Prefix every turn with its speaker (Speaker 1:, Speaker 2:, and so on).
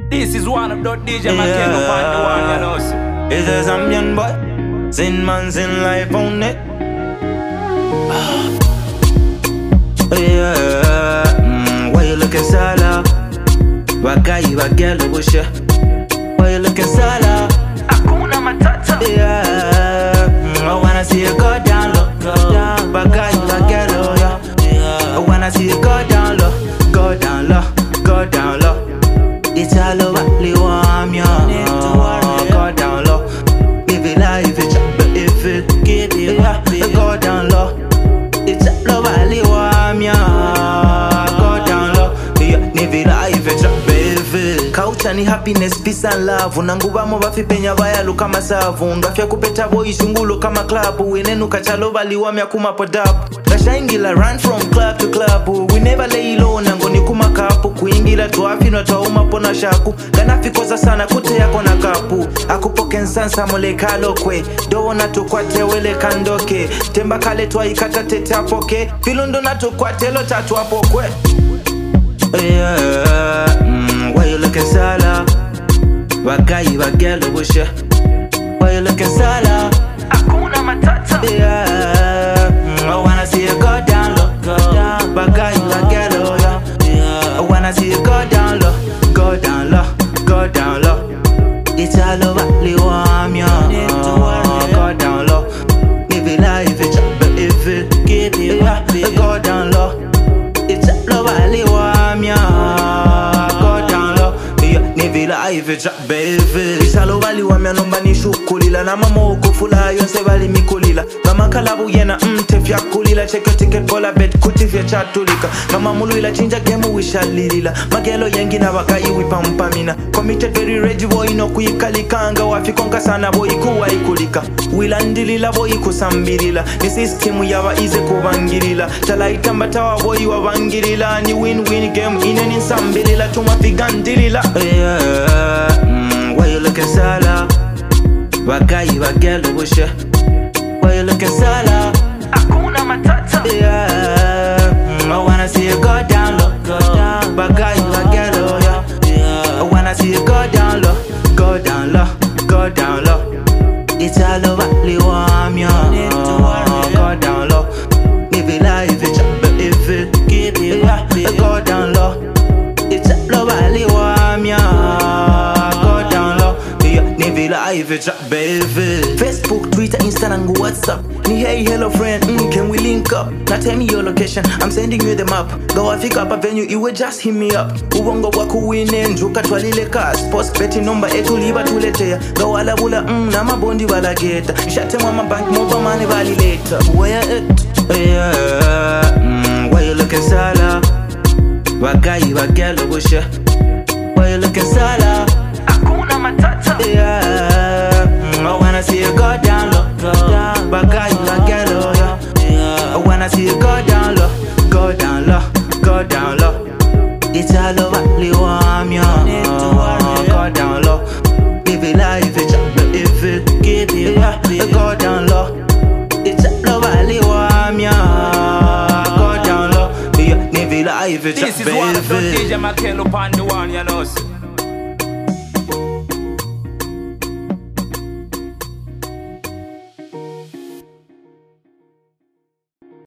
Speaker 1: This is one of the DJ Makeno on the one, you know.
Speaker 2: It's a Zambian boy, sin man, sin life on it. Why you looking sala? Wakai wagelo busha. Why you looking sala?
Speaker 1: Hakuna Matata.
Speaker 2: I wanna see you go down low, Wakai wagelo, I wanna see you go down low, go down low, go down low. It's all over the warm, go down low. If it life, it's if it give you go down low. It's all over the warm, go down low. If it life, it's baby. Culture ni happiness, peace and love. Unanguba mo bafi penya baya luka masavu. Ngafya kupeta boy shungulo kama club. Wenenu kachalo bali wamya kuma podap. Kashaingila run from club to club. We never lay low nangoni kuma kapu. Kuingila tuafi na tuauma pona shaku. Ganafi koza sana kute yako na kapu. Akupoke nsansa mole kalo kwe. Dowo na tukwate wele kandoke. Temba kale tuwa ikata tete apoke. Filundo na tukwate lo tatu apokwe. Why you looking sala? Wakai wagelo busha. Why you looking sala?
Speaker 1: Hakuna Matata.
Speaker 2: I wanna see you go down low, Wakai wagelo, I wanna see you go down low, go down low, go down low. It's all over the warm, go down low. If it life, it's if it give you go down low. It's all over the warm, go down low. If life, it's baby. It's all over the warm, nomba ni shukulila. Na mamo kufula yonse bali mikulila. Gama kalabu yena tefya kulila. Check your ticket bola bet kutifya chatulika. Gama mulu ila chinja gemu wishalilila. Magelo yengi na wakai wipampamina. Committed very ready boy no kuikalikanga. Wafikonka sana boy kuwa ikulika. Wilandilila boy kusambirila. Ni system yawa ize kubangirila. Talaitamba tawa boy wabangirila. Ni win-win game ine ninsambirila. Tumafigandilila. Why you looking sala? Wakai wagelo busha. Why you looking sala?
Speaker 1: Hakuna Matata.
Speaker 2: I wanna see you go down low, Wakai wagelo, I wanna see you go down low, go down low, go down low. It's all over the warm, go down low. If it life, it's if it give you go down low. It's all over the warm, go down low. If it life, it's baby. Facebook, Twitter, Instagram, WhatsApp. Ni hey, hello friend, can we link up? Now tell me your location, I'm sending you the map. Go pick up a venue, you will just hit me up. Ubongo waku wine, njuka twalile ka. Sports betting number etu liba tuletea. Go wala bula, na mabondi wala geta. Shate mama bank, mobile money vali later. Where it? Why you looking sala? Wakai wagelo busha. Why you looking sala?
Speaker 1: Hakuna Matata.
Speaker 2: I wanna see you go down low, Wakai wagelo, I wanna see you go down low, go down low, go down low. It's all over the warm, go down low. If it life, it's if it give you go down low. It's all over the warm, go down low. If it life, it's
Speaker 1: This is one of the DJ Makeno on the one, you know.